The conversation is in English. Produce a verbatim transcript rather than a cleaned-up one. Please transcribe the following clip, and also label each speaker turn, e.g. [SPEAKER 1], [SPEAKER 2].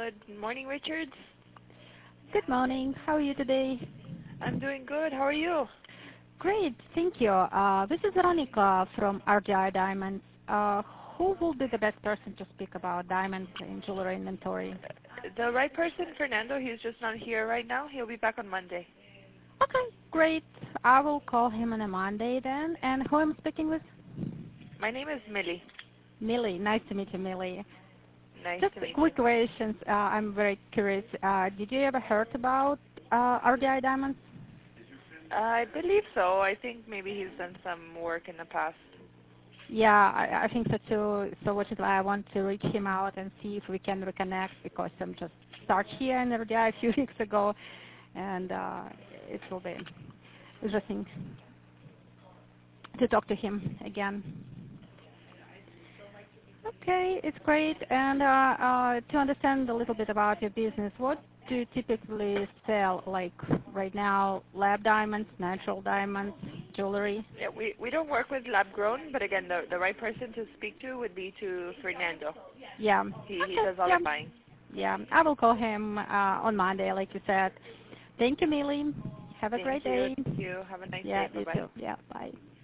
[SPEAKER 1] Good morning, Richards.
[SPEAKER 2] Good morning. How are you today?
[SPEAKER 1] I'm doing good. How are you?
[SPEAKER 2] Great, thank you. Uh, this is Veronica from R D I Diamonds. Uh, who will be the best person to speak about diamonds in jewelry inventory?
[SPEAKER 1] The right person, Fernando. He's just not here right now. He'll be back on Monday.
[SPEAKER 2] Okay, great. I will call him on a Monday then. And who am I speaking with?
[SPEAKER 1] My name is Millie.
[SPEAKER 2] Millie. Nice to meet you, Millie.
[SPEAKER 1] Nice
[SPEAKER 2] Just
[SPEAKER 1] to meet
[SPEAKER 2] quick
[SPEAKER 1] you.
[SPEAKER 2] questions. Uh, I'm very curious. Uh, did you ever heard about uh, R D I Diamonds?
[SPEAKER 1] I believe so. I think maybe he's done some work in the past.
[SPEAKER 2] Yeah, I, I think so too. So which is why I want to reach him out and see if we can reconnect, because I'm just start here in R D I a few weeks ago, and uh, it will be interesting to talk to him again. Okay, it's great. And uh, uh, to understand a little bit about your business, what do you typically sell, like right now, lab diamonds, natural diamonds, jewelry?
[SPEAKER 1] Yeah, we we don't work with lab grown, but again, the the right person to speak to would be to Fernando.
[SPEAKER 2] Yeah.
[SPEAKER 1] He he
[SPEAKER 2] Okay.
[SPEAKER 1] does all
[SPEAKER 2] Yeah.
[SPEAKER 1] the buying.
[SPEAKER 2] Yeah. I will call him uh, on Monday, like you said. Thank you, Millie. Have a
[SPEAKER 1] Thank
[SPEAKER 2] great
[SPEAKER 1] you.
[SPEAKER 2] day.
[SPEAKER 1] Thank you. Have a nice
[SPEAKER 2] Yeah,
[SPEAKER 1] day. Bye
[SPEAKER 2] you
[SPEAKER 1] bye.
[SPEAKER 2] too. Yeah. Bye.